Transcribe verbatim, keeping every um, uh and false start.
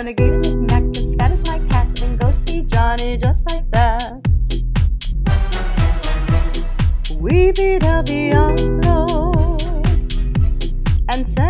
renegade as if Mac, as fat as my cat, then go see Johnny just like that. We beat El Diablo and said